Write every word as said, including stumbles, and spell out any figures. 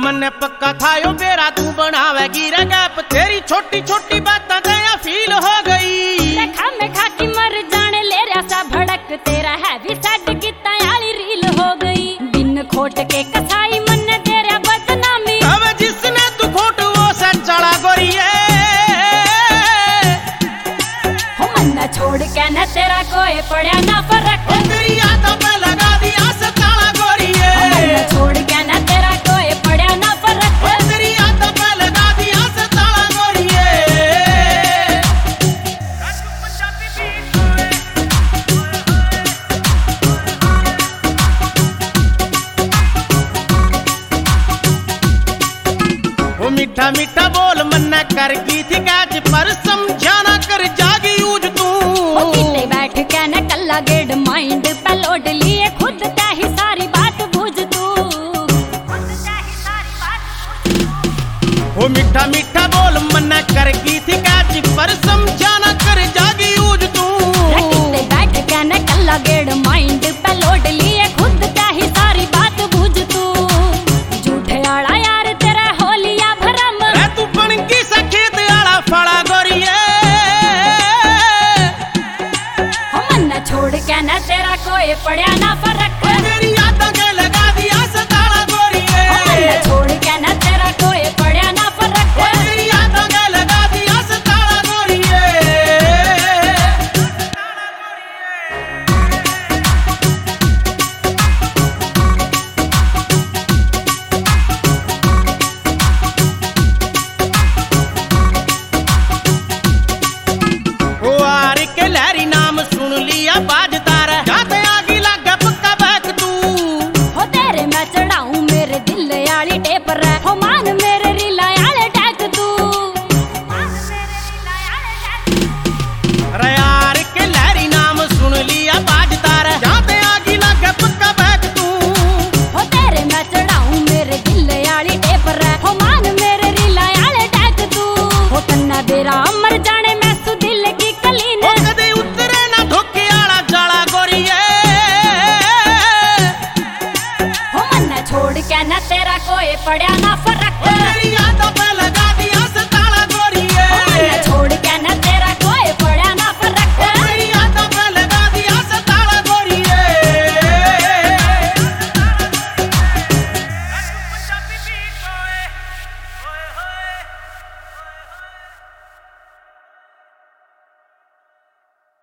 मन्ने पक्का थायो बेरा तू बनावेगी रे गैप, तेरी छोटी छोटी बातें गया फील हो गई। खा में खा की मर जाने ले रहा सा भड़क, तेरा है भी सेट की तैयारी रील हो गई। बिन खोट के कसाई मन्ने तेरा बदनामी, अब जिसने तू खोट वो संचला गोरी है। हो मन्ना छोड़ के न तेरा कोई पड़ा ना फर्क, तेरी यादों पे लगा दिया से ताला गोरी है। मन्ना छोड़ के न तेरा कोई पड़ा ना फर्क, तेरी यादों पे लगा दिया से ताला गोरी है। वो मीठा मीठा बोल मन्ना कर की थी कैच, पर समझाना कर जागी यूज तू। बैठ के न कल्ला गेड माइंड पे लोड लिए, खुद ते ही सारी बात बुझ तू। वो मीठा मीठा बोल मन्ना कर की थी कैच, पर समझाना कर जागी यूज तू। बैठ के न कल्ला गेड माइंड पे लोड लिए, खुद ते ही सारी बात बुझ तू। झूठे आड़ा यार तेरा हो लिया भरम, तू बन की सखेत आड़ा फड़ा गोरी है। छोड़ के न तेरा कोई पड़ा ना फर्क, तेरी यादों के लगा दिया से ताला गोरी है। छोड़ के न तेरा कोई पड़ा ना फर्क, तेरी यादों के लगा दिया से ताला गोरी है। ओ आर के लहरी नाम सुन लिया बाजता रहा, जाते आगी लागे पक्का बैक तू। हो तेरे मैं चढ़ाऊं मेरे दिल आली टेप रे, हो मान मेरे रीला आले टैग तू। अरे यार के लहरी नाम सुन लिया बाजता रहा, जाते आगी लागे पक्का बैक तू। हो तेरे मैं चढ़ाऊं मेरे दिल आली टेप रे, हो मान मेरे रीला आले टैग तू। हो तन्ना बेरा मर जा